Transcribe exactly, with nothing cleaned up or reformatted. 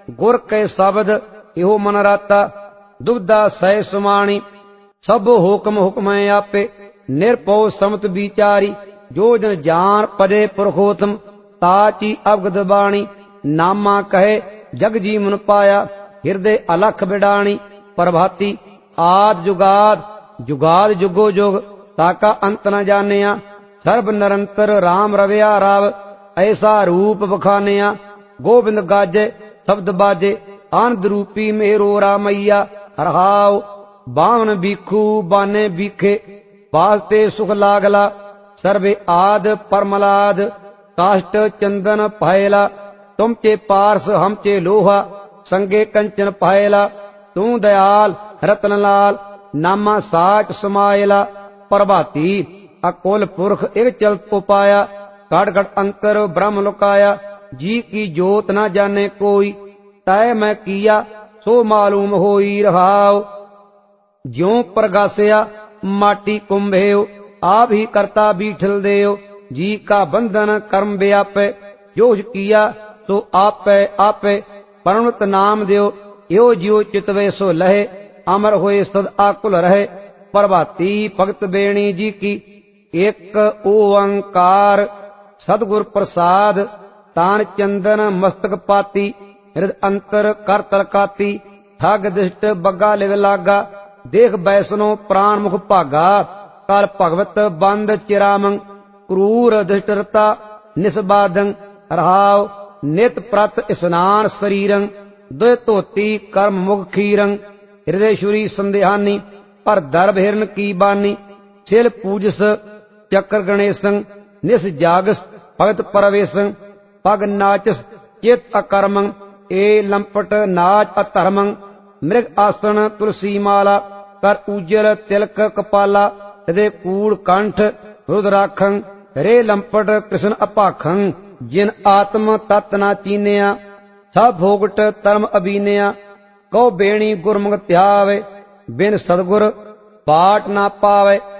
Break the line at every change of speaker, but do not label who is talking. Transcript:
गुर के शब्द इहो मन राता दुबदा सह सुमाणी सब हुक्म हुक्म आपे निरपो समत विचारी जो जन जान पदे पुरखोतम ताची अवगत बाणी नामा कहे जग जीवन पाया हृदय अलख बिडाणी प्रभाती आद जुगाद जुगाद जुगो जुग ताका अंत न जानिया सर्व निरंतर राम रविया राव ऐसा रूप बखानिया गोविंद गाजे शब्द बाजे आनंद रूपी मेरो रामैया रहाओ बावन बीखू बाने बीखे वास्ते सुख लागला सर्वे आद परमलाद काष्ट चंदन पायला तुम चे पार्स हम चे लोहा संगे कंचन पायला तू दयाल रतन लाल नामा साच समायला प्रभाती अकोल पुरख एक चलत उपाया कड़ कड़ अंतर ब्रह्म लुकाया जी की जोत न जाने कोई तय मैं किया सो मालूम होई रहाओ ज्यों प्रगासया माटी कुंभेओ आप ही करता बीठल देओ जी का बंधन कर्म व्यापे जो किया सो आपे आपे परमत नाम देओ यो जियो चितवे सो लहे अमर होए सद आकुल रहे प्रभाती भगत बेणी जी की एक ओंकार सदगुर प्रसाद तान चंदन मस्तक पाती हृदय अंतर कर तलकाती ठग दिष्ट बग्गा लिव लागा देख बैसनो प्राण मुख भागा काल भगवत बंद चिरामंग क्रूर दुष्टरता निस्बादं रहाव नित प्रत स्नान शरीरं दुय धोती कर्म मुख खीरं हृदय शुरी संदेहानी पर दर्भ हिरन की बानी छिल पूजस चक्र गणेशं निस जागस भगत परवेशं पग नाचस चित अकर्मं ए लंपट नाच अधर्मं मृग आसन तुलसी माला कर उज्जल तिलक कपाला हृदय कूड़ कंठ रुद्राखं रे लंपट कृष्ण अपाखं जिन आत्म तत् न चीनिया सब भोगट तरम अबीनिया कौ बेणी गुरमुख त्यावे बिन सदगुर पाट ना पावे